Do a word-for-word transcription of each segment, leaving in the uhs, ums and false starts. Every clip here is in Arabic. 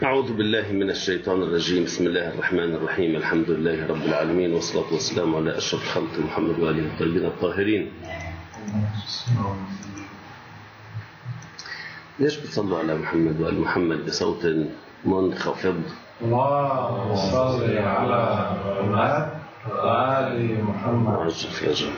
أعوذ بالله من الشيطان الرجيم. بسم الله الرحمن الرحيم. الحمد لله رب العالمين، والصلاة والسلام على أشرف خلق محمد وآله الطيبين الطاهرين. ليش بتصلوا على محمد وآل محمد بصوت منخفض؟ اللهم صل على محمد وآل محمد. عجل في أجل.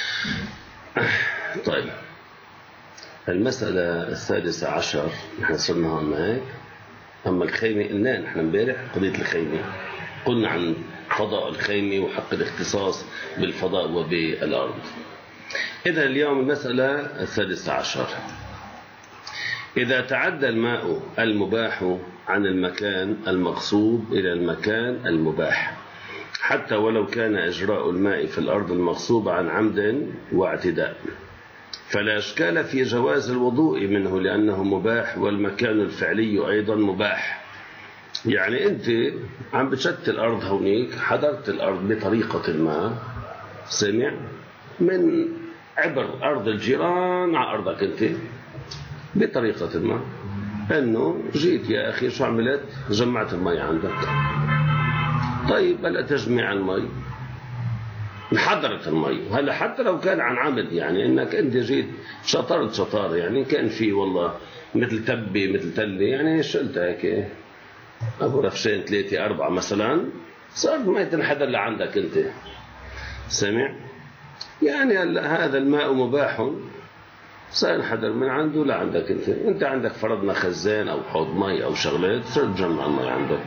طيب، المسألة السادسة عشر نحن صرنا هون هيك. أما الخيمة قلنا نحن امبارح قضية الخيمة، قلنا عن فضاء الخيمة وحق الاختصاص بالفضاء وبالأرض. إذا اليوم المسألة السادسة عشر: إذا تعدى الماء المباح عن المكان المغصوب إلى المكان المباح، حتى ولو كان إجراء الماء في الأرض المغصوبة عن عمد واعتداء، فلا إشكال في جواز الوضوء منه لأنه مباح، والمكان الفعلي أيضا مباح. يعني أنت عم بتشت الأرض هونيك، حضرت الأرض بطريقة ما، سمع من عبر أرض الجيران على أرضك أنت بطريقة ما، أنه جيت يا أخي شو عملت؟ جمعت المي عندك. طيب هلا تجميع المي، انحضرت المي، وهلا حتى لو كان عن عمد، يعني انك انت جيت شطرت شطاره، يعني كان في والله مثل تبه مثل تله، يعني شلت هيك ابو رفشين ثلاثه اربعه مثلا، صار ما تنحدر لعندك انت، سمع؟ يعني هلا هذا الماء مباح، صار ينحدر من عنده لعندك انت، انت عندك فرضنا خزان او حوض مي او شغلات، صرت تجمع المي عندك.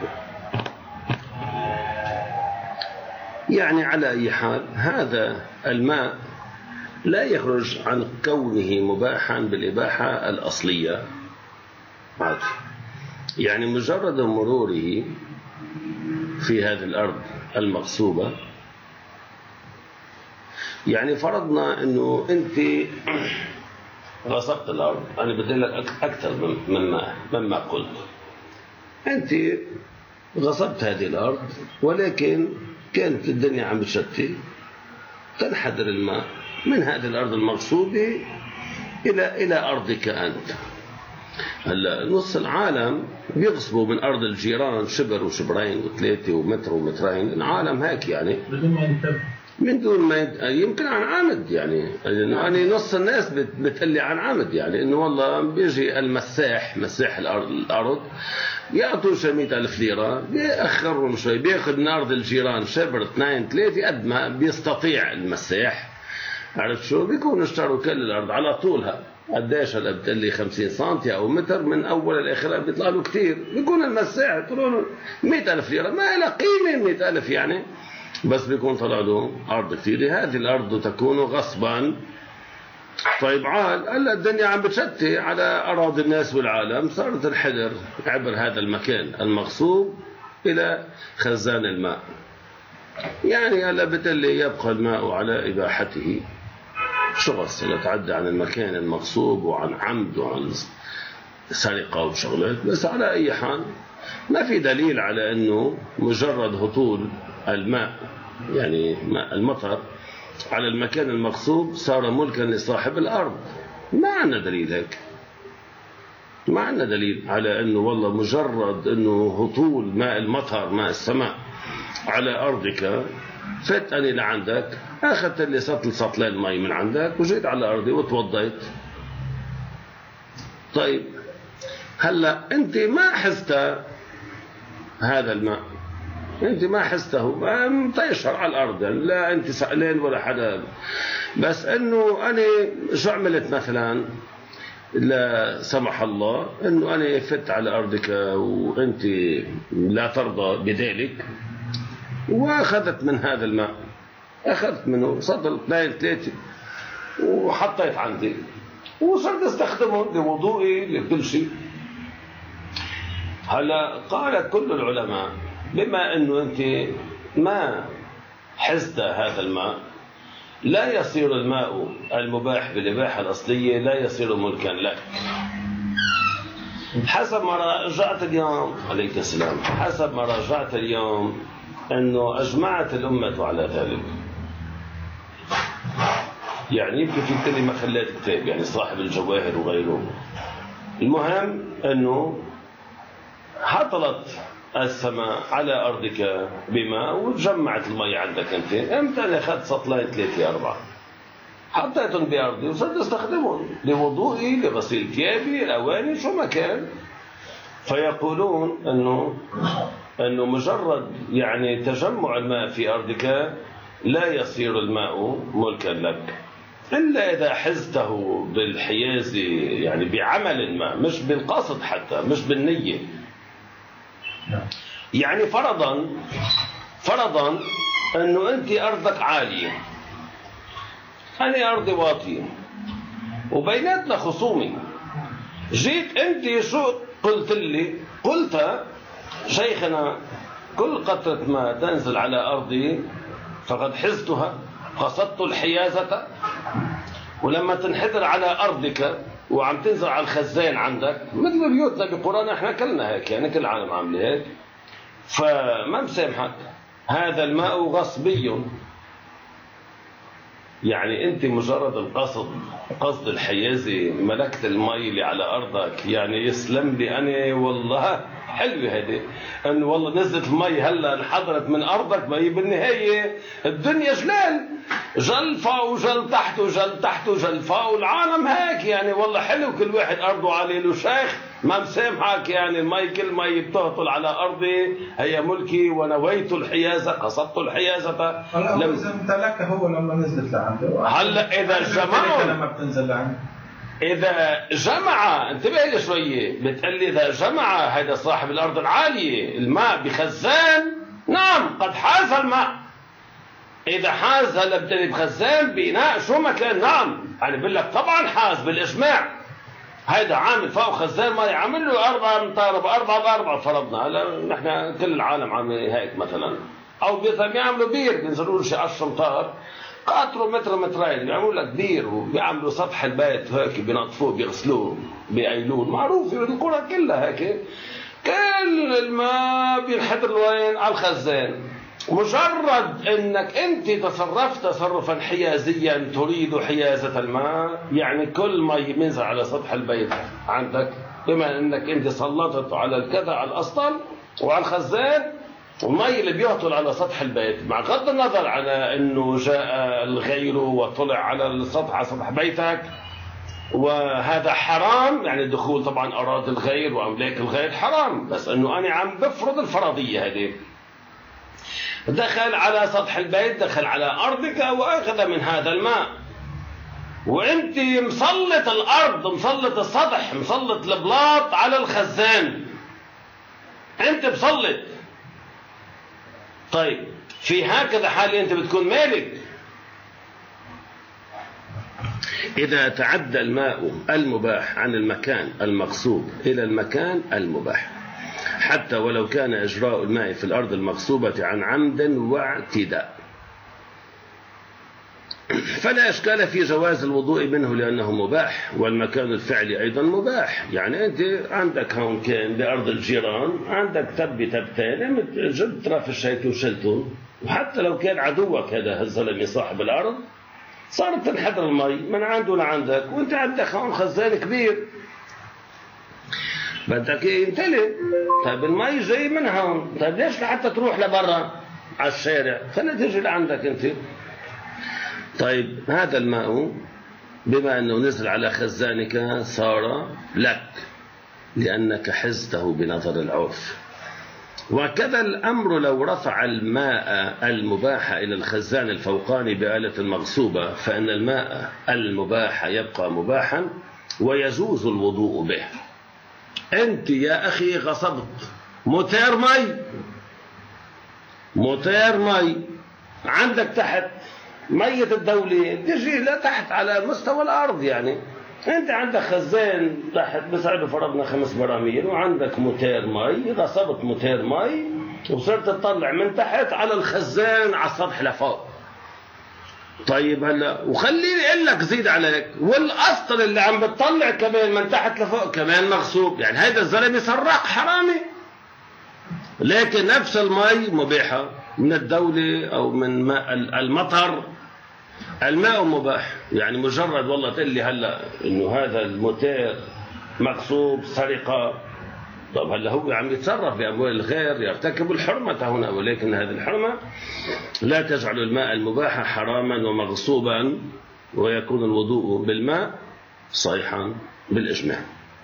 يعني على أي حال هذا الماء لا يخرج عن كونه مباحا بالإباحة الأصلية. يعني مجرد مروره في هذه الأرض المغصوبة، يعني فرضنا أنه أنت غصبت الأرض، أنا بدي لك أكثر مما مما قلت، أنت غصبت هذه الأرض، ولكن كانت الدنيا عم بتشتي، تنحدر الماء من هذه الأرض المغصوبة إلى إلى أرضك أنت. هلا نص العالم بيغصبوا من أرض الجيران شبر وشبرين وثلاثة ومتر ومترين، العالم هيك يعني بدون ما ينتبه، من دون ما يد... يمكن عن عمد، يعني يعني نص الناس بتقلي عن عمد، يعني انه والله بيجي المساح مساح الارض الارض يعطوا شي مئة ألف ليرة، بيأخرهم شوي، بياخذ من أرض الجيران شبر اثنين ثلاثة قد ما بيستطيع المساح، عرفت شو؟ بيكونوا اشتروا كل الأرض على طولها، قديش هلا بتقلي خمسين سنتي أو متر من أول لآخرها، بيطلع له كثير، بيكون المساح بيطلع له مئة ألف ليرة، ما لها قيمة مئة ألف يعني، بس بيكون طلع له أرض كثير، هذه الأرض تكون غصبا. طيب عال هلا الدنيا عم بتشتي على أراضي الناس والعالم، صارت الحدر عبر هذا المكان المغصوب إلى خزان الماء، يعني هلا بتقلي يبقى الماء على إباحته، شو غص تعدى عن المكان المغصوب وعن عمد وعن سرقة وشغلات، بس على أي حال ما في دليل على أنه مجرد هطول الماء، يعني ماء المطر على المكان المغصوب صار ملكا لصاحب الأرض. ما عندنا دليل هيك، ما عندنا دليل على أنه والله مجرد أنه هطول ماء المطر ماء السماء على أرضك، فت أني لعندك أخذت اللي سطل سطلين مي من عندك وجيت على أرضي وتوضيت. طيب هلأ أنت ما حست هذا الماء، أنت ما حسته، مطيشر على الأرض، يعني لا أنت سألين ولا حدا، بس أنه أنا شو عملت مثلا، لا سمح الله أنه أنا فت على أرضك وأنت لا ترضى بذلك، وأخذت من هذا الماء، أخذت منه صدر اثنين ثلاثة وحطيت عندي وصرت استخدمه لوضوئي لكل شيء. هلا قال كل العلماء بما أنه أنت ما حزت هذا الماء، لا يصير الماء المباح بالإباحة الأصلية لا يصير ملكا لك، حسب ما راجعت اليوم عليك السلام، حسب ما راجعت اليوم أنه أجمعت الأمة على ذلك. يعني يمكن في كلمة خلات كتاب، يعني صاحب الجواهر وغيره. المهم أنه حطلت السماء على أرضك بماء وتجمعت المي عندك أنت، أمتى أنا أخذت سطلين ثلاثة أربعة حطيتهم بأرضي وصرت أستخدمهم لوضوئي لغسيل ثيابي الأواني شو ما كان. فيقولون أنه أنه مجرد يعني تجمع الماء في أرضك لا يصير الماء ملكا لك إلا إذا حزته بالحياز يعني بعمل ما، مش بالقصد حتى مش بالنية. يعني فرضا فرضا أنه أنت أرضك عالية أنا أرضي واطية وبيناتنا خصومي، جيت أنت شو قلت لي؟ قلت شيخنا كل قطرة ماء تنزل على أرضي فقد حزتها، قصدت الحيازة، ولما تنحدر على أرضك وعم تنزل على الخزان عندك مثل بيوتنا بقرانا احنا كلنا هيك، يعني كل العالم عامله هيك، فما مسامحك، هذا الماء غصبي. يعني انت مجرد القصد قصد الحيازي ملكت المي اللي على ارضك، يعني يسلم لي انا والله حلوه هذه انه والله نزلت المي هلا انحدرت من ارضك، ما هي بالنهايه الدنيا جلال، جل فوق وجل تحت وجل تحت وجل فوق، والعالم هيك يعني والله حلو كل واحد ارضه عليه له شيخ، ما مسامحك يعني المي كل مي بتهطل على ارضي هي ملكي ونويت الحيازه قصدت الحيازه. لم اذا امتلكها هو لما نزلت لعنده، هلا اذا جمعوا لما بتنزل لعنده إذا جمع، انتبه لي شوية، بتقول لي إذا جمع هذا صاحب الأرض العالية الماء بخزان، نعم قد حاز الماء. إذا حاز هلا بتقول بخزان بإناء شو ما كان، نعم أنا بقول لك طبعا حاز بالإجماع. هذا عامل فوق خزان ما يعمل له أربعة أمتار بأربعة بأربعة فرضنا، هلا نحن كل العالم عامل هيك مثلا، أو بيعملوا بير بينزلوا له شي عشرة أمتار قاطروا متر مترين بيعملوا لك بير وبيعملوا سطح البيت هيك بينظفوه بيغسلوه بيقيلوه، معروف القرى كلها هيك، كل الماء بينحدر وين؟ على الخزان. مجرد انك انت تصرفت تصرفا حيازيا تريد حيازة الماء، يعني كل ما ينزل على سطح البيت عندك بما انك انت سلطت على الكذا على الاسطل وعلى الخزان، والمي اللي بيهطل على سطح البيت مع غض النظر على انه جاء الغير وطلع على السطح على سطح بيتك، وهذا حرام، يعني الدخول طبعا اراد الغير واملاك الغير حرام، بس انه انا عم بفرض الفرضيه هذه. دخل على سطح البيت، دخل على ارضك واخذ من هذا الماء، وانت مسلط الارض مسلط السطح مسلط البلاط على الخزان، انت مسلط. طيب في هكذا حال انت بتكون مالك. اذا تعدى الماء المباح عن المكان المقصود الى المكان المباح، حتى ولو كان اجراء الماء في الارض المغصوبة عن عمد واعتداء، فلا اشكال في جواز الوضوء منه لانه مباح، والمكان الفعلي ايضا مباح. يعني انت عندك هون كان بارض الجيران عندك تبي تبتين جبت طرف الشيء وشلتهم، وحتى لو كان عدوك هذا الزلمه صاحب الارض صارت تنحدر المي من عنده لعندك، وانت عندك هون خزان كبير بدك يمتلئ، طيب المي جاي من هون، طيب ليش لحتى تروح لبرا على الشارع؟ خليها تجي لعندك انت. طيب هذا الماء بما أنه نزل على خزانك صار لك لأنك حزته بنظر العرف. وكذا الأمر لو رفع الماء المباح إلى الخزان الفوقاني بآلة المغصوبة، فإن الماء المباح يبقى مباحا ويجوز الوضوء به. أنت يا أخي غصبت موتير مي موتير مي عندك تحت مية الدولة تجي لتحت على مستوى الأرض، يعني أنت عندك خزان تحت بسعر فرضنا خمس براميل وعندك موتير مي، غصبت موتير مي وصرت تطلع من تحت على الخزان على السطح لفوق. طيب هلا وخليني اقول لك زيد عليك، والاسطل اللي عم بتطلع كمان من تحت لفوق كمان مغصوب، يعني هيدا الزلمه سراق حرامي، لكن نفس المي مباحه من الدوله او من ماء المطر، الماء مباح. يعني مجرد والله تقول لي هلا انه هذا الموتير مغصوب سرقه طب هلا هو عم يتصرف بأموال الغير يرتكب الحرمة هنا، ولكن هذه الحرمة لا تجعل الماء المباح حراما ومغصوبا، ويكون الوضوء بالماء صحيحا بالإجماع.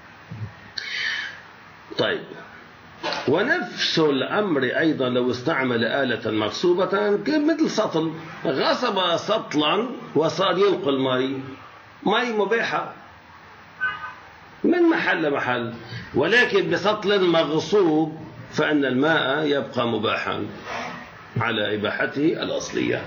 طيب، ونفس الأمر أيضا لو استعمل آلة مغصوبة مثل سطل، غصب سطلا وصار ينقل مي، مي مباحة من محل لمحل، ولكن بسطل مغصوب فإن الماء يبقى مباحا على إباحته الأصلية.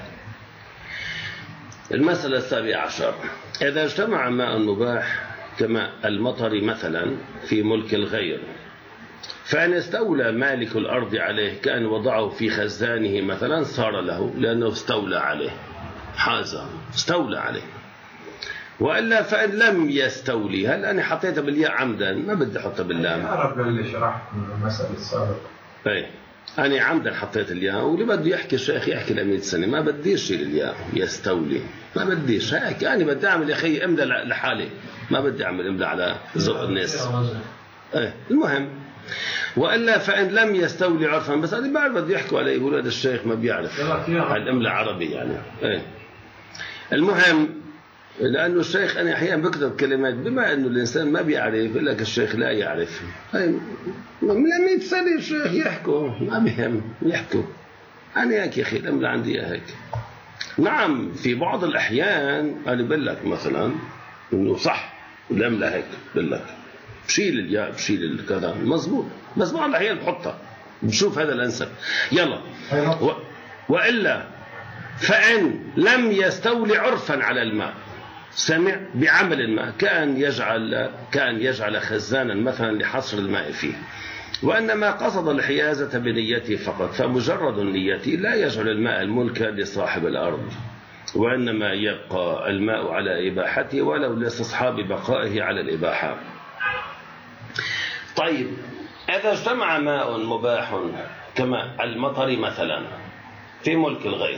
المسألة السابعة عشر: إذا اجتمع ماء مباح كماء المطر مثلا في ملك الغير، فإن استولى مالك الأرض عليه كأن وضعه في خزانه مثلا صار له، لأنه استولى عليه، حازه استولى عليه. وإلا فإن لم يستولي، هل أنا حطيتها بالياء عمدا؟ ما بدي أحطها باللام. أعرف اللي شرحت المسألة السابقة. أي أنا عمدا حطيت الياء، واللي بده يحكي الشيخ يحكي لمية سنة، ما بديش شيل الياء يستولي، ما بديش هيك. أنا بدي أعمل يا أخي إملا لحالي، ما بدي أعمل إملا على ذوق الناس. أي المهم، وإلا فإن لم يستولي عرفا، بس أنا بعد بده يحكوا عليه يقولوا هذا الشيخ ما بيعرف الإملا عربي يعني. أي المهم، لأنه الشيخ أنا أحيانا بكتب كلمات بما أنه الإنسان ما بيعرف، يقول لك الشيخ لا يعرف. من مئة سنة الشيخ يحكوا، ما بيهم يحكوا. أنا هيك يا أخي الأمر عندي هيك. نعم في بعض الأحيان أنا بقول لك مثلا أنه صح الأمر هيك، بقول لك بشيل الياء بشيل الكذا مزبوط، بس بعض الأحيان بحطها بشوف هذا الأنسب. يلا و... وإلا فإن لم يستولي عرفا على الماء، سمع بعمل الماء، كأن يجعل كأن يجعل خزانا مثلا لحصر الماء فيه، وإنما قصد الحيازة بنيته فقط، فمجرد النية لا يجعل الماء الملك لصاحب الأرض، وإنما يبقى الماء على إباحته ولو لاستصحاب بقائه على الإباحة. طيب، إذا اجتمع ماء مباح كما المطر مثلا في ملك الغير،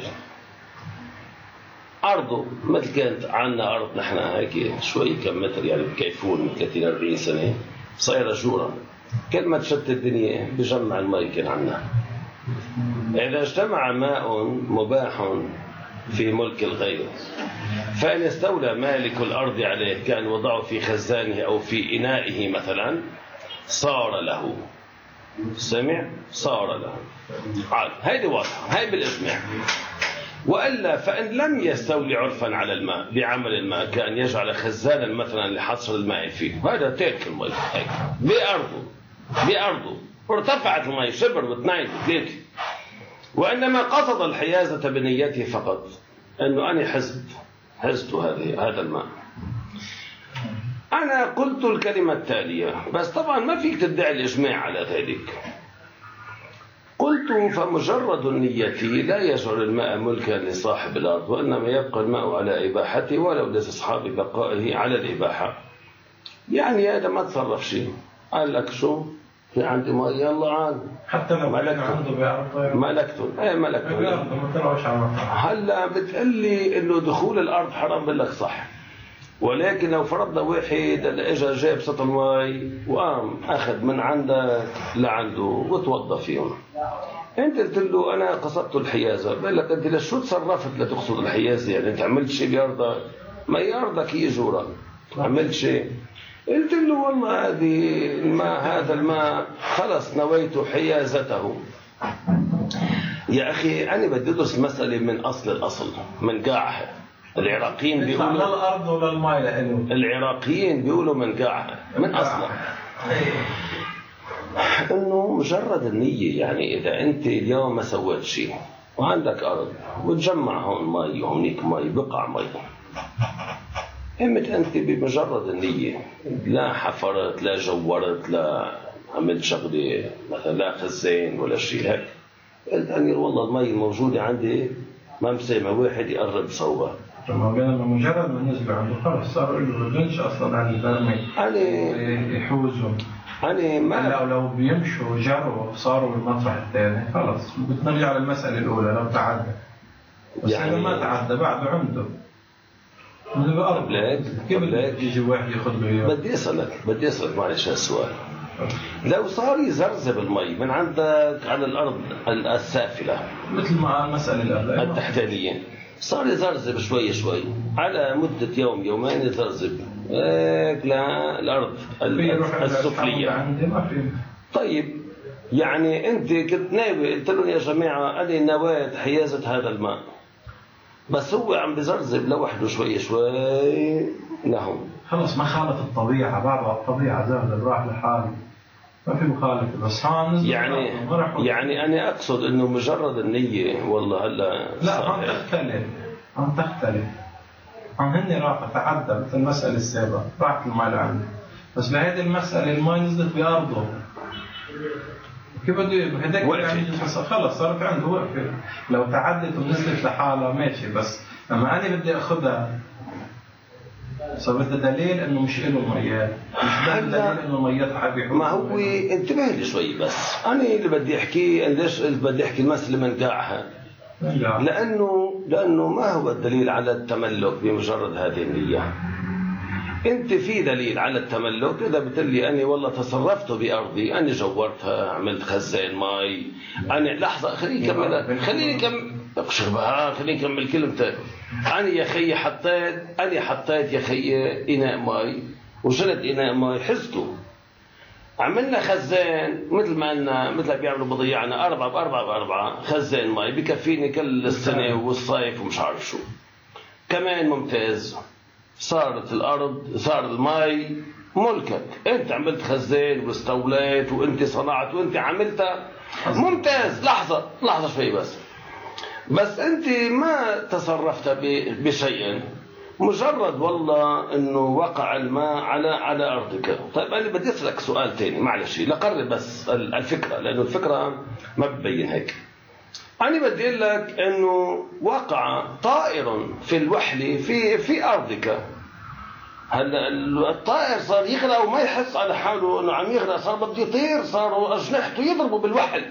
أرضه مثل كانت عنا أرض نحن هيك شوي كم متر يعني بكيفون من ثلاثين أربعين سنة صايرة جورا، كل ما تشتت الدنيا بجمع الماء كان عنا. إذا اجتمع ماء مباح في ملك الغير، فإن استولى مالك الأرض عليه كان وضعه في خزانه أو في إنائه مثلا صار له، سمع صار له. عاد هيدي واضحة، هاي بالإجماع. وإلا فإن لم يستولي عرفا على الماء بعمل الماء، كأن يجعل خزانا مثلا لحصر الماء فيه، هذا ترك الماء هيك بأرضه بأرضه ارتفعت الماء شبر واثنين وثلاثة، وإنما قصد الحيازة بنيته فقط، أنه أنا حزب حزت هذه هذا الماء. أنا قلت الكلمة التالية، بس طبعا ما فيك تدعي الإجماع على ذلك. قلت فمجرد النية لا يجعل الماء ملكا لصاحب الأرض، وإنما يبقى الماء على إباحته ولو لأصحاب بقائه على الإباحة. يعني هذا ما تصرف شيء، قال لك شو في عندي ماء يلا عاد، حتى لو عنده بأرض ملكتون ايه ملكتون. هلا بتقلي انه دخول الارض حرام، بقول لك صح، ولكن لو فرضنا واحد اجى جاب سطل مي وقام اخذ من عندك لعنده وتوضى فيهم، انت قلت له انا قصدت الحيازه، بقول لك انت ليش شو تصرفت لتقصد الحيازه؟ يعني انت عملت شيء بارضك؟ ما هي ارضك هي جورك، عملت شيء؟ قلت له والله هذه الماء هذا الماء خلص نويت حيازته. يا اخي انا بدي ادرس مساله من اصل الاصل من قاعها. العراقيين بيقولوا للارض ولا الماء لإله، العراقيين بيقولوا من قاعها من اصلها، انه مجرد النيه. يعني اذا انت اليوم ما سويت شيء وعندك ارض وتجمع هون مي وهونيك مي بقع مي، همت أنت بمجرد النية، لا حفرت لا جورت لا عملت شغلة مثلا لا خزين ولا شيء هيك، قلت أني والله المي الموجودة عندي ما مسامع واحد يقرب صوبة. مجرد ما نزلوا عنده خلص صاروا له بدنش أصلا عن البرمي أنا يحوزهم. أنا ما لو لو بيمشوا جروا صاروا بالمطرح الثاني خلص بتنرجع على المسألة الأولى لو تعدى، بس يعني إذا ما تعدى بعده عنده قبلك قبل يجي واحد ياخذ له اياه. بدي اسالك بدي اسالك معلش هالسؤال، لو صار يزرزب المي من عندك على الأرض السافلة مثل ما المسألة التحتانية، صار يزرزب شوي شوي على مدة يوم يومين يزرزب هيك للأرض السفلية. طيب يعني أنت كنت ناوي قلت لهم يا جماعة أنا نويت حيازة هذا الماء، بس هو عم بزرزب لوحده شوي شوي لهم، خلص ما خالف الطبيعة، بعض الطبيعة زرزب راح لحاله ما في مخالفة. بس هون يعني يعني أنا أقصد إنه مجرد النية والله هلا لا هون تختلف، هون تختلف، هون هن راحوا تعدى مثل المسألة السابقة راحت الماء لعنده، بس بهذه المسألة الماء نزلت بأرضه كيف بده هداك يعني خلص صارت عنده وقفة. لو تعدت ونزلت لحالها ماشي، بس لما أنا بدي أخذها صار بدها دليل انه مش له ميات، مش ده دليل انه ميات حبيبي. ما هو انتبه لي شوي بس، انا اللي بدي احكيه ليش بدي احكي المسألة منقعها؟ لانه لانه ما هو الدليل على التملك بمجرد هذه النية. انت في دليل على التملك اذا بتقلي اني والله تصرفت بارضي، اني جورتها، عملت خزان مي، انا لحظه خليني كمل خليني كمل شربها خليني كمل كلمتك. انا يا خيي حطيت انا حطيت يا خيي اناء مي وشلت اناء مي حزته، عملنا خزان مثل ما قلنا مثل بيعملوا بضيعنا أربعة بأربعة بأربعة خزان مي بكفيني كل السنة والصيف ومش عارف شو كمان ممتاز. صارت الأرض صار الماء ملكك، أنت عملت خزان واستوليت وأنت صنعت وأنت عملتها ممتاز. لحظة لحظة شوي بس بس أنت ما تصرفت بشيء، مجرد والله أنه وقع الماء على على أرضك. طيب أنا بدي أسألك سؤال تاني معلش لقرب بس الفكرة، لأنه الفكرة ما ببين هيك. أنا بدي أقول لك أنه وقع طائر في الوحلة في في أرضك. هلا الطائر صار يغرق وما يحس على حاله أنه عم يغرق، صار بده يطير، صاروا أجنحته يضربوا بالوحل.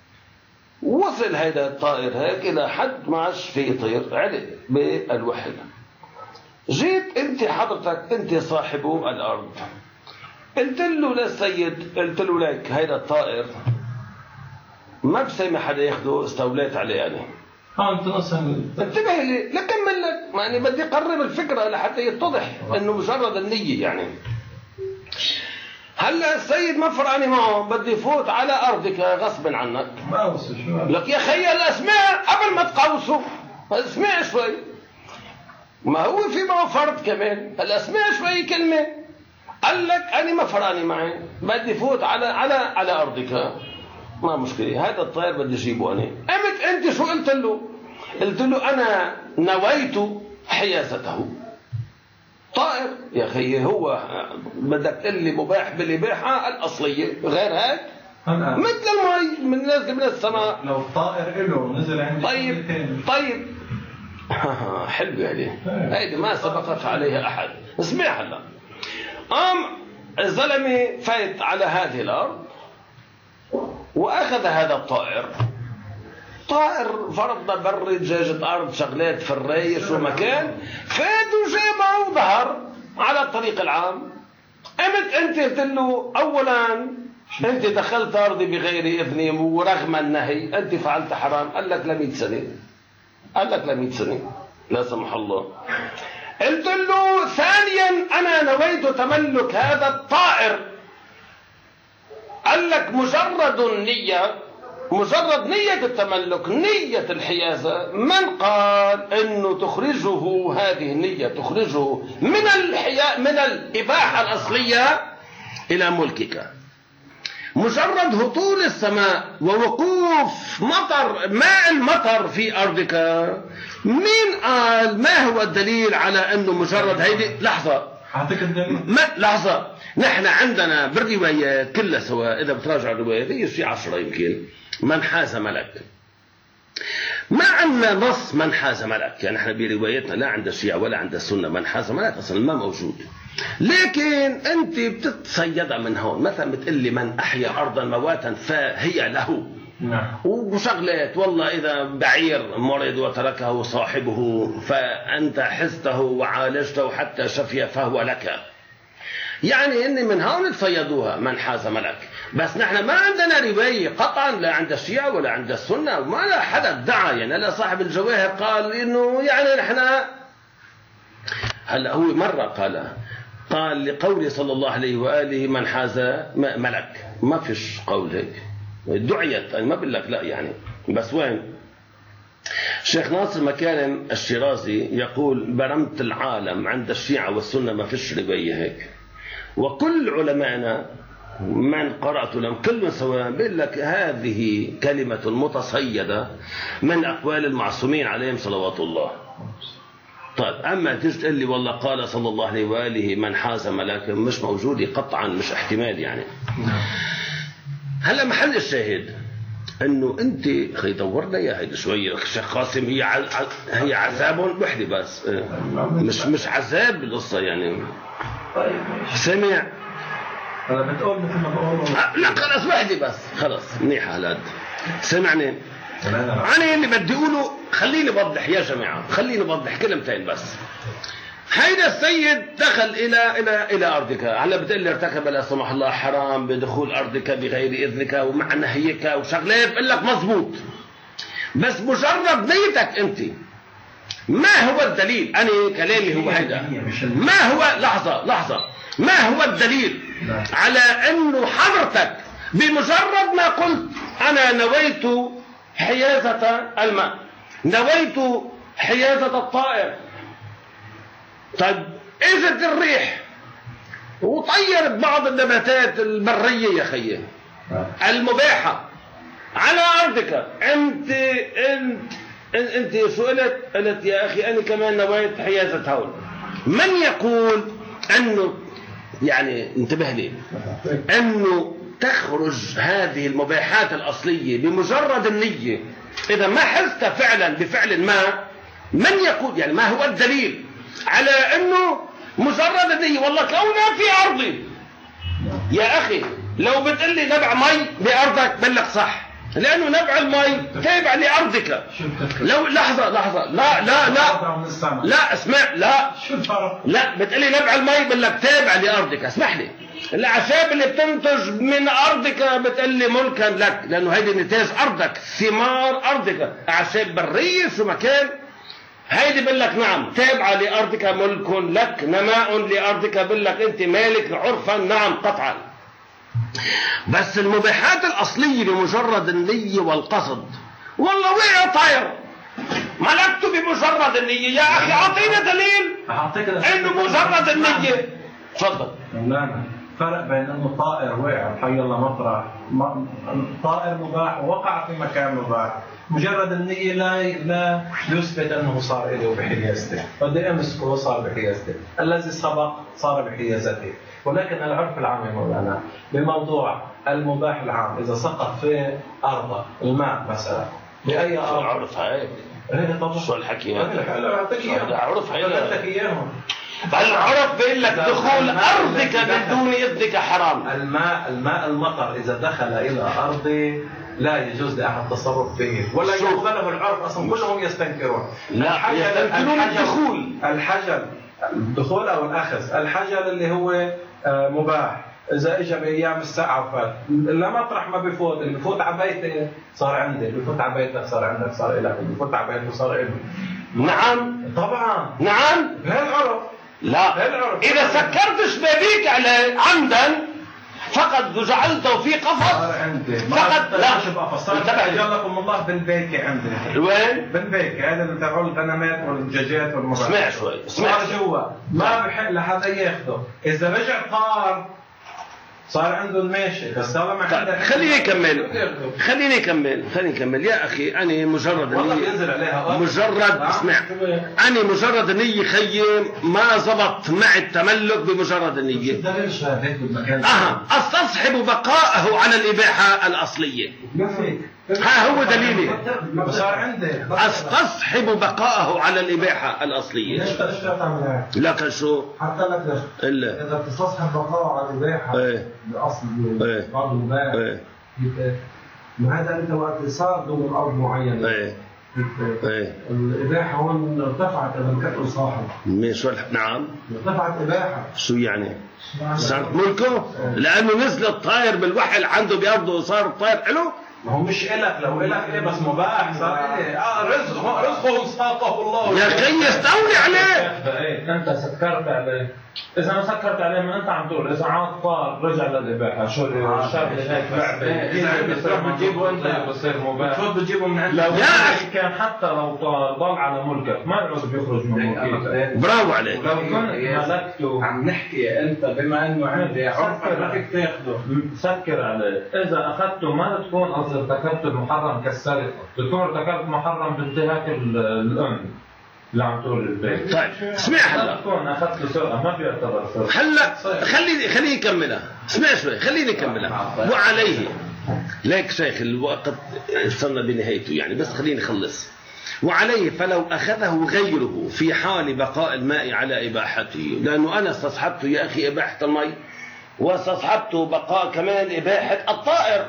وصل هذا الطائر هيك إلى حد ما عادش في يطير، علق بالوحل. جيت أنت حضرتك أنت صاحب الأرض، قلت له للسيد قلت له لك هذا الطائر ما بسمح حدا ياخده، استوليت عليه أنا. ها أنت أصلا انتبه لي لكمل لك، ما أنا بدي أقرب الفكرة لحتى يتضح إنه مجرد النية يعني. هلا السيد ما فرقني معه، بدي فوت على أرضك غصبا عنك. ما وصل شو لك يا خي الأسماء قبل ما تقوسوا اسمع شوي، ما هو في معه فرض كمان الأسماء شوي كلمة. قال لك أنا ما فرقني معي، بدي فوت على على على أرضك ما مشكلة، هذا الطائر بدي أجيبه أنا. قمت أنت شو قلت له؟ قلت له أنا نويت حيازته. طائر يا خيي هو بدك تقول لي مباح بالإباحة الأصلية غير هيك مثل المي من نازل من السماء. لو الطائر له نزل عندي طيب طيب حلو يعني هيدي ما سبقت عليها أحد. اسمع هلا قام الزلمة فايت على هذه الأرض وأخذ هذا الطائر. طائر فرضنا برد جاجة أرض شغلات في الريش ومكان، فات وجابه وظهر على الطريق العام. قمت أنت قلت له أولا أنت دخلت أرضي بغير إذني ورغم النهي، أنت فعلت حرام. قال لك لمئة سنة، قال لك لمئة سنة لا سمح الله. قلت له ثانيا أنا نويت تملك هذا الطائر. قال لك مجرد النية، مجرد نية التملك نية الحيازة، من قال انه تخرجه هذه النية تخرجه من الحياء من الإباحة الأصلية إلى ملكك. مجرد هطول السماء ووقوف مطر ماء المطر في أرضك، مين قال ما هو الدليل على انه مجرد هيدي لحظة أعطيك الدليل ما لحظة. نحن عندنا بالروايات كلها سواء إذا بتراجع الروايات هي شيء عشرة يمكن من حاز ملك، ما عندنا نص من حاز ملك. يعني نحن بروايتنا لا عند الشيعة ولا عند السنة من حاز ملك أصلا ما موجود. لكن أنت بتتصيدها من هون، مثلا بتقلي من أحيا أرضا مواتا فهي له وشغلات، والله إذا بعير مرض وتركه صاحبه فأنت حزته وعالجته حتى شفي فهو لك. يعني إن من هون تصيدوها من حاز ملك. بس نحن ما عندنا رواية قطعا لا عند الشيعة ولا عند السنة، وما لا حدا ادعى. يعني لا صاحب الجواهر قال إنه يعني نحن هلا هو مرة قال قال لقول صلى الله عليه وآله من حاز ملك، ما فيش قول هيك دعيت. أنا ما بقول لك لا يعني، بس وين الشيخ ناصر مكارم الشيرازي يقول برمت العالم عند الشيعة والسنة ما فيش رواية هيك. وكل علمائنا من قرأت لهم كل سواء بيقول لك هذه كلمة متصيدة من أقوال المعصومين عليهم صلوات الله. طيب أما تيجي تقول لي والله قال صلى الله عليه وآله من حاز ملاك، مش موجودة قطعا، مش احتمال يعني. هلا محل الشاهد انه انت خي دورنا يا هيدا شويه الشيخ قاسم، هي ع... هي عذاب وحده بس، مش مش عذاب القصه يعني. سمع انا بتقول مثل ما بقول لا خلص وحده بس، خلص منيحه هالقد. سمعني انا اللي بدي اقوله. خليني بوضح يا جماعه، خليني بوضح كلمتين بس. هيدا السيد دخل الى الى الى ارضك. هلا بتقول لي ارتكب لا سمح الله حرام بدخول ارضك بغير اذنك ومع نهيك وشغلات، بقول لك مزبوط، بس مجرد نيتك انت. ما هو الدليل؟ انا كلامي هو هيدا. ما هو لحظه لحظه ما هو الدليل على انه حضرتك بمجرد ما قلت انا نويت حيازه الماء، نويت حيازه الطائر، طيب اجت الريح وطيرت بعض النباتات البريه يا خيي المباحه على ارضك، انت انت انت شو قلت؟ قلت يا اخي انا كمان نويت حيازه هول. من يقول انه يعني انتبه لي انه تخرج هذه المباحات الاصليه بمجرد النيه اذا ما حزت فعلا بفعل ما؟ من يقول يعني ما هو الدليل على انه مجرد النية؟ والله كونها في ارضي يا اخي، لو بتقول لي نبع مي بارضك بلك صح، لانه نبع المي تابع لارضك. لو لحظه لحظه لا لا لا لا اسمع لا لا بتقول لي نبع المي بلك تابع لارضك. اسمح لي، الاعشاب اللي بتنتج من ارضك بتقول لي ملكا لك، لانه هيدي نتاج ارضك، ثمار ارضك، اعشاب بريه شو مكان، هيدي بقول لك نعم تابعة لأرضك ملك لك، نماء لأرضك بقول لك أنت مالك عرفا نعم قطعا. بس المباحات الأصلية بمجرد النية والقصد، والله وقع طير ملكته بمجرد النية. يا أخي أعطينا دليل إنه مجرد النية. تفضل. مولانا فرق بين انه طائر وقع بحي الله مطرح، طائر مباح ووقع في مكان مباح، مجرد النية لا لا يثبت انه صار إليه بحيازته، بدي امسكه صار بحيازته، الذي سبق صار بحيازته. ولكن العرف العام يا مولانا بموضوع المباح العام اذا سقط في ارض الماء مثلا باي ارض، العرف هيك ايه طبعا شو الحكي هذا؟ هلا اعطيك اياهم، العرف اعطيك اياهم. العرف بيقول لك دخول ارضك من دون اذنك حرام. الماء الماء المطر اذا دخل الى ارضي لا يجوز لاحد التصرف فيه ولا يقبله العرف اصلا، كلهم يستنكرون. لا يستنكرون الدخول، الحجل الدخول او الاخذ، الحجل اللي هو مباح اذا اجى بايام الساعه فات، لا مطرح ما بفوت، اللي بفوت على بيتي صار عندي، اللي بفوت على بيتك صار عندك، صار لك، اللي بفوت على بيته صار إلي. نعم طبعا نعم بهالعرف. لا اذا سكرت شبابيك عليه عمدا فقد جعلته في قفص فقد لا انتبه لكم الله بالبيكي عندنا. وين؟ بالبيكي هذا اللي تبعوا الغنمات والدجاجات والمرات. اسمع شوي اسمع جوا ما بحق لحدا ياخذه، اذا رجع طار صار عنده الماشي بس طالما عنده. خليني اكمل خليني اكمل خليني اكمل يا اخي. انا مجرد النية مجرد اسمع انا مجرد النية خيي ما زبط معي التملك بمجرد النية. اها استصحب بقائه على الاباحة الاصلية. ها هو دليلي، صار عندي استصحب بقائه على الاباحة الاصلية. لكن شو حتى لك الا اذا تستصحب بقائه على الاباحة ايه الاصل ايه بعض المباح ايه ما هذا انت وقت صار ضمن ارض معينه ايه ايه الاباحه هون ارتفعت لما كانت صاحب من شو نعم ارتفعت اباحه. شو يعني؟ صارت ملكه لأنه نزل الطائر بالوحي اللي عنده بأرضه وصار الطائر له. ما هو مش إلك، لو إلك إيه بس مباح صار إيه؟ آه رزقه رزقه ساقه الله. يا أخي يستولي عليه. إيه أنت سكرت عليه. إذا ما سكرت عليه ما أنت عم تقول إذا عاد طار رجع للإباحة شو الشاب اللي هيك لعبة. إذا عندك بتروح بتجيبه أنت بصير مباح. بتفوت بتجيبه من عندك. لو كان حتى لو طار ضل على ملكك ما يعود بيخرج من ملكك. برافو عليك. لو كنت ملكته عم نحكي أنت بما إنه عندي عرفك ما فيك تاخده. سكر عليه. إذا أخذته ما تكون قصدي ارتكبت المحرم كالسرقة، تكون ارتكبت محرم بانتهاك الأم اللي عم تقول البيت. طيب اسمع هلا. تكون أخذت سرقة ما بيعتبر سرقة. هلا خليني خليني أكملها. اسمع شوي خليني أكملها. وعليه ليك شيخ الوقت صرنا بنهايته يعني بس خليني أخلص. وعليه فلو أخذه غيره في حال بقاء الماء على إباحته، لأنه أنا استصحبته يا أخي إباحة الماء واستصحبته بقاء كمان إباحة الطائر،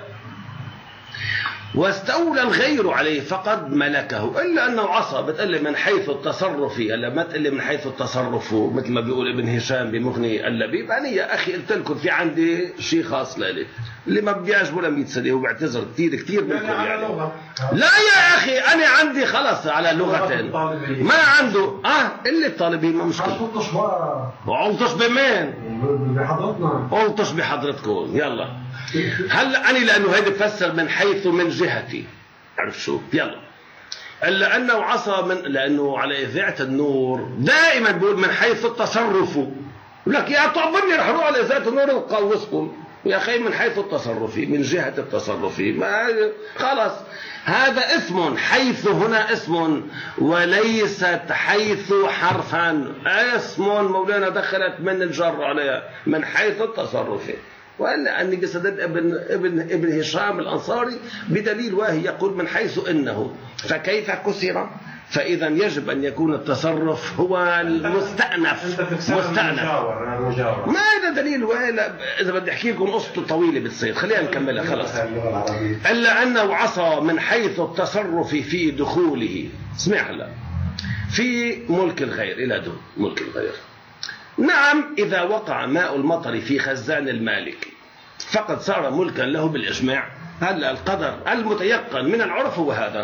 واستولى الغير عليه فقد ملكه، إلا أنه عصى. بتقلي من حيث التصرف، ألا ما تقلي من حيث التصرف مثل ما بيقول ابن هشام بمغني اللبيب. أنا يا أخي قلت لكم في عندي شيء خاص لي اللي ما بيعجبه لم يتسلي وبعتذر كثير كثير منكم يعني. لا يا أخي أنا عندي خلص على لغتين ما عنده آه اللي الطالبين ما مشكلة. وعلطش بمين؟ بحضرتنا. علطش بحضرتكم يلا. هلا أنا لأنه هيدا بفسر من حيث من جهتي، عرف شو؟ يلا. إلا أنه عصى من لأنه على إذاعة النور دائما بقول من حيث التصرف. لك يا طعبني رح أروح على إذاعة النور وقوصكم يا أخي من حيث التصرف من جهة التصرف ما خلاص. هذا اسم، حيث هنا اسم وليست حيث حرفا. اسم مولانا دخلت من الجر عليها من حيث التصرف. وألا أني بسدد ابن, ابن, ابن هشام الأنصاري بدليل واهي يقول من حيث إنه فكيف كسر. فإذا يجب أن يكون التصرف هو المستأنف. مستأنف ما هذا دليل واهي. إذا بدي أحكي لكم قصة طويلة بتصير خلينا نكملها خلاص. إلا أنه عصى من حيث التصرف في دخوله. اسمع هلا في ملك الغير إلى دون ملك الغير. نعم إذا وقع ماء المطر في خزان المالك فقد صار ملكا له بالإجماع. هلا القدر المتيقن من العرف هو هذا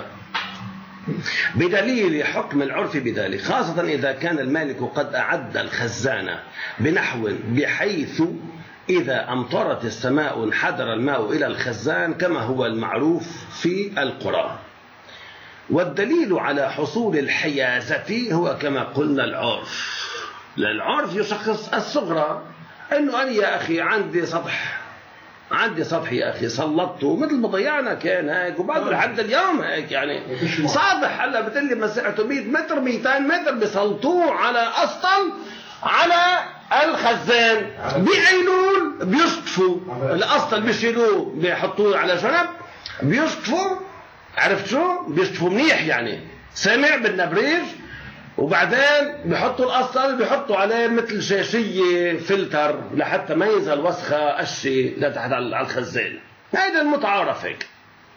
بدليل حكم العرف بذلك، خاصة إذا كان المالك قد أعد الخزانة بنحو بحيث إذا أمطرت السماء انحدر الماء إلى الخزان كما هو المعروف في القرى. والدليل على حصول الحيازة هو كما قلنا العرف. للعرف يشخص الصغرى انه انا يا اخي عندي سطح عندي سطح يا اخي سلطته مثل ما ضيعنا كان هيك وبعده لحد اليوم هيك يعني صادح. هلا بتقول لي مساحته مية متر مئتين متر بيسلطوه على اسطل على الخزان بايلول بيشطفوا الاسطل بيشيلوه بيحطوه على جنب بيشطفوا. عرفت شو بيشطفوا منيح يعني سامع بالنبريج وبعدين بيحطوا الأسطل بيحطوا عليه مثل شاشية فلتر لحتى ما ينزل وسخة قشة لتحت على الخزان. هذا المتعارف هيك.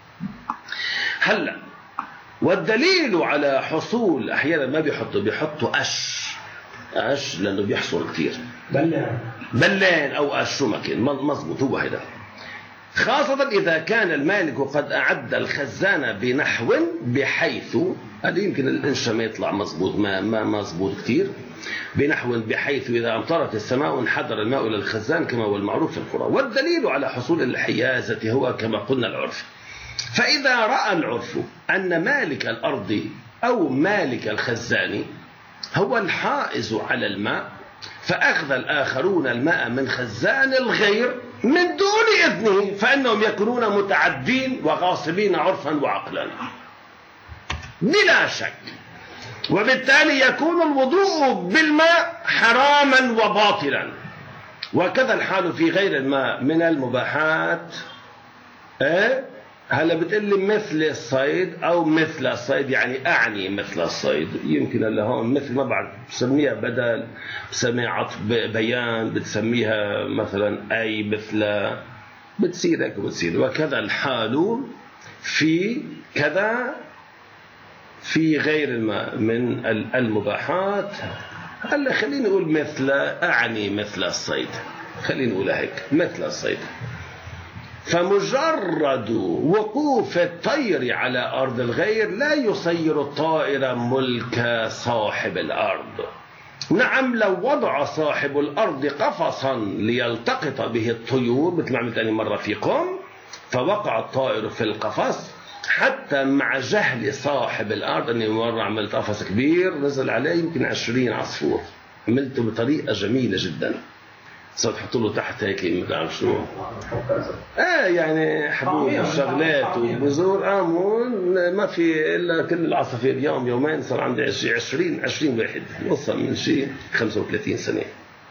هلا والدليل على حصول أحيانا ما بيحطوا بيحطوا قش قش لأنه بيحصل كثير بلان بلان أو قش شو ما كان مضبوط هو هذا. خاصة إذا كان المالك قد أعد الخزانة بنحو بحيث هذا يمكن الإنشاء ما يطلع مضبوط ما ما مضبوط كثير بنحو بحيث إذا أمطرت السماء انحدر الماء إلى الخزان كما هو المعروف في القرى. والدليل على حصول الحيازة هو كما قلنا العرف. فإذا رأى العرف أن مالك الأرض أو مالك الخزان هو الحائز على الماء فأخذ الآخرون الماء من خزان الغير من دون إذنه فإنهم يكونون متعدين وغاصبين عرفا وعقلا بلا شك. وبالتالي يكون الوضوء بالماء حراما وباطلا. وكذا الحال في غير الماء من المباحات. أه؟ هلا بتقلي مثل الصيد أو مثل الصيد يعني أعني مثل الصيد يمكن اللي هون مثل ما بعد بسميها بدل بسميها عطف بيان بتسميها مثلا أي مثل بتصير هيك بتصير. وكذا الحال في كذا في غير الماء من المباحات. هلا خليني أقول مثل أعني مثل الصيد خلينا نقولها هيك مثل الصيد. فمجرد وقوف الطير على أرض الغير لا يصير الطائر ملك صاحب الأرض. نعم لو وضع صاحب الأرض قفصا ليلتقط به الطيور مثل ما عملت أنا مرة في قوم، فوقع الطائر في القفص حتى مع جهل صاحب الأرض، أني مرة عملت قفص كبير نزل عليه يمكن عشرين عصفور، عملته بطريقة جميلة جدا، صرت تحط له تحت هيك ما بعرف شو اه يعني حبوب وشغلات وبذور امون، ما في الا كل العصافير يوم يومين صار عندي عشرين عشرين واحد، وصل من شيء خمسة وثلاثين سنة.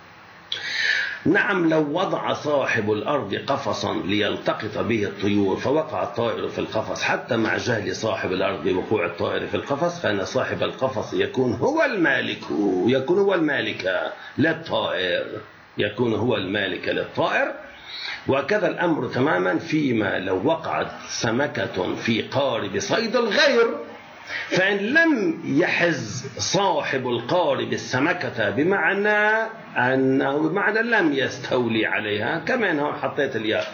نعم لو وضع صاحب الأرض قفصا ليلتقط به الطيور فوقع الطائر في القفص حتى مع جهل صاحب الأرض بوقوع الطائر في القفص، فإن صاحب القفص يكون هو المالك، يكون هو المالك للطائر، يكون هو المالك للطائر. وكذا الأمر تماما فيما لو وقعت سمكة في قارب صيد الغير، فإن لم يحز صاحب القارب السمكة بمعنى أنه بمعنى لم يستولي عليها، كما أنه حطيت الياء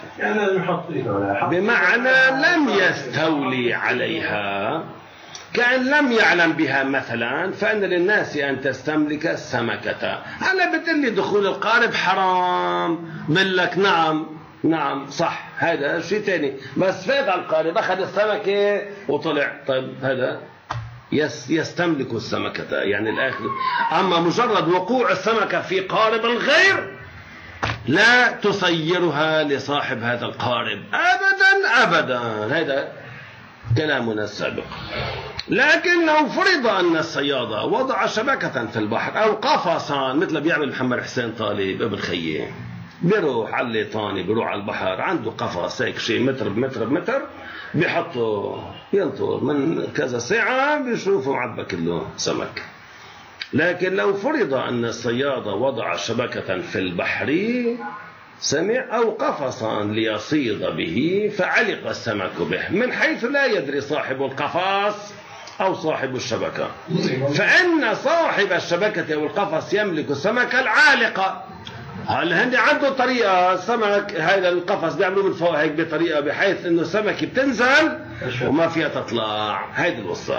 بمعنى لم يستولي عليها كأن لم يعلم بها مثلا، فإن للناس أن تستملك السمكة. أنا بتقلي دخول القارب حرام، بقول لك نعم نعم صح، هذا شيء ثاني، بس فات على القارب أخذ السمكة وطلع، طيب هذا يستملك السمكة يعني الآخر. أما مجرد وقوع السمكة في قارب الغير لا تصيرها لصاحب هذا القارب أبدا أبدا، هذا كلامنا السابق. لكن لو فرض أن الصيادة وضع شبكة في البحر أو قفصا مثل بيعمل محمد حسين طالب ابن خيي، بيروح على الليطاني، بيروح على البحر عنده قفص هيك شيء متر بمتر بمتر، بيحطه ينطر من كذا ساعة بيشوفوا معبى كله سمك. لكن لو فرض أن الصياد وضع شبكة في البحر سمع أو قفصا ليصيد به فعلق السمك به من حيث لا يدري صاحب القفص أو صاحب الشبكة، فإن صاحب الشبكة أو القفص يملك السمكة العالقة. هل هندي عنده طريقة سمك هذا القفص بيعملوه من فوق هيك بطريقة بحيث إنه السمكة بتنزل وما فيها تطلع، هيدي الوصة.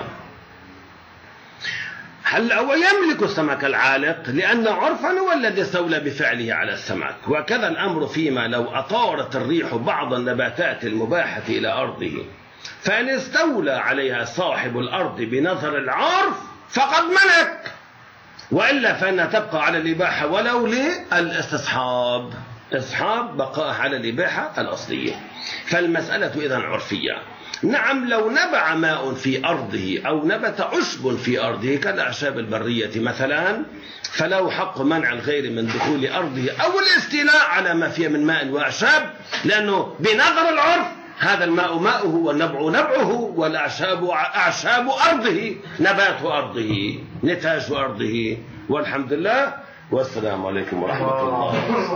هلا هو يملك السمك العالق لأن عرفا هو الذي استولى بفعله على السمك. وكذا الأمر فيما لو أطارت الريح بعض النباتات المباحة إلى أرضه، فإن استولى عليها صاحب الأرض بنظر العرف فقد ملك، وإلا فإنها تبقى على الإباحة ولو للاستصحاب، استصحاب بقاء على الإباحة الأصلية. فالمسألة إذن عرفية. نعم لو نبع ماء في أرضه أو نبت عشب في أرضه كالأعشاب البرية مثلا، فله حق منع الغير من دخول أرضه أو الاستيلاء على ما فيه من ماء وأعشاب، لأنه بنظر العرف هذا الماء ماؤه والنبع نبعه والأعشاب أعشاب أرضه، نبات أرضه، نتاج أرضه. والحمد لله والسلام عليكم ورحمة الله.